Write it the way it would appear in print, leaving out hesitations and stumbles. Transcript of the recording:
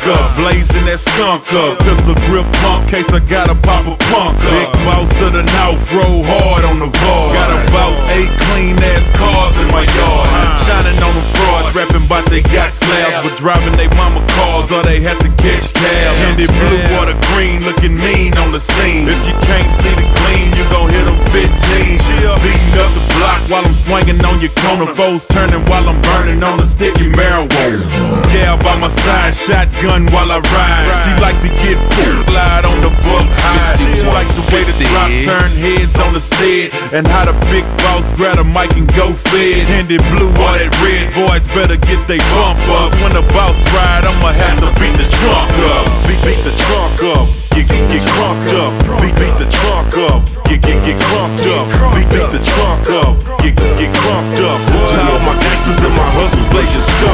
up, blazing that skunk up. Pistol grip pump, case I gotta pop a punk up. Big boss of the North, roll hard on the ball. Got about 8 clean ass cars in my yard. Shining on them frauds, rapping bout they got slabs. Was driving they mama cars, or they had to catch tabs. Handed blue or the green, looking mean on the scene. If you can't see the clean, you gon' hit them 15. Beating up the block while I'm swinging on your corner. Foes turning while I'm burning on the sticky marijuana. Yeah, by my side, shotgun while I ride. She like to get glide on the buck's hide. She like the way the drop turn heads on the stead, and how the big boss grab a mic and go fed. Handed blue or that red, boys better get they bump up. When the boss ride, I'ma have to beat the trunk up. Beat the trunk up. Get crunked up. Beat the trunk up. Get crunked up. Beat the trunk up. Get crunked up. Tell all my gangsters and my hustlers blaze your skull.